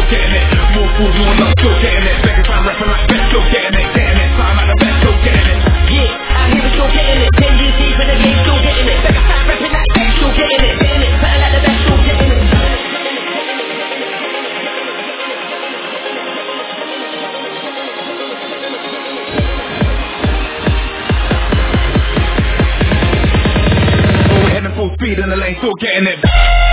getting it. More food, more love, still getting it. Begging fan rapping like best, still getting it. Getting it, sound like the best, still getting it. Yeah, out here we still getting it. 10 years deep in the game, still getting it. Begging fan rapping like best, still getting it. Getting it, sound like the best, still getting it. Full speed in the lane, still getting it.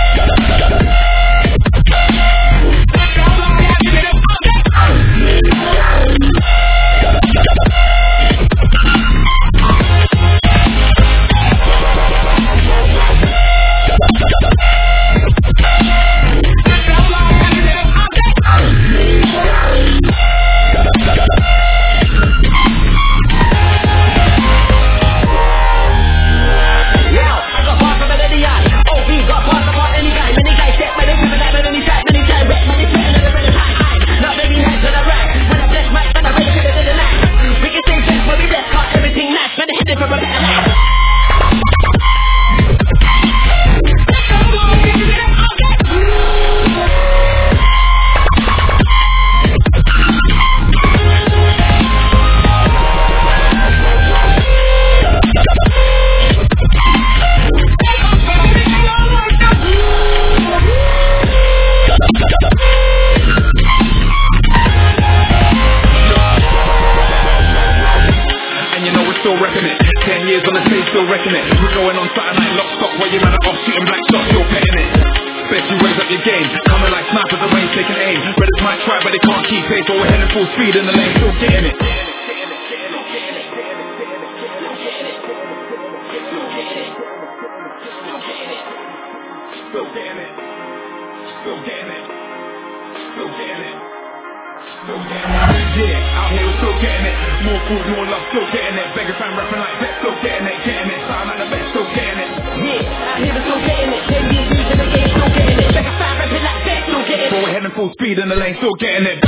Still wrecking it, 10 years on the stage, still wrecking it. We're going on Saturday night, lock stock, where you man are off shooting black stock, still petting it. Best you raise up your game, coming like snipers, the range taking aim. Brothers might try, but they can't keep pace, but we're heading full speed in the lane, still getting it. Still getting it, still getting it, still getting it. Yeah, out here we're still getting it. More food, more love, still getting it. Begging fan rapping like that, still getting it. Getting it, sound like the best, still getting it. Yeah, out here we're still getting it. 10 years deep in the game, still getting it. Begging fan rapping like that, still getting it. But we're heading full speed in the lane, still getting it.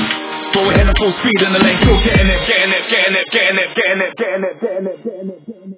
Full speed in the lane, still getting it, getting it, getting it, getting it, getting it, getting it, getting it, getting it, getting it.